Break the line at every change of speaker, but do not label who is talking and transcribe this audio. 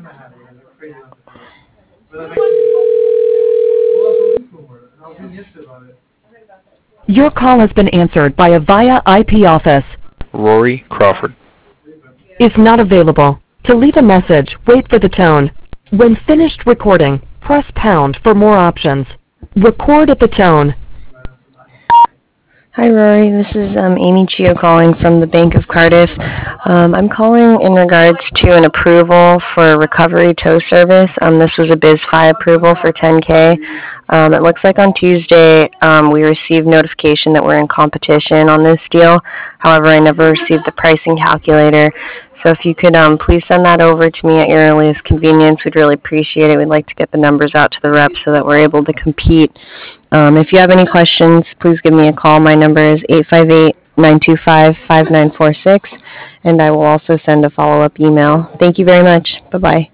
Your call has been answered by a VIA IP office.
Rory Crawford.
Is not available. To leave a message, wait for the tone. When finished recording, press pound for more options. Record at the tone.
Hi, Rory. This is Amy Chio calling from the Bank of Cardiff. I'm calling in regards to an approval for recovery tow service. This was a BizFi approval for 10K. It looks like on Tuesday we received notification that we're in competition on this deal. However, I never received the pricing calculator. So if you could please send that over to me at your earliest convenience, we'd really appreciate it. We'd like to get the numbers out to the reps so that we're able to compete. If you have any questions, please give me a call. My number is 858-925-5946, and I will also send a follow-up email. Thank you very much. Bye-bye.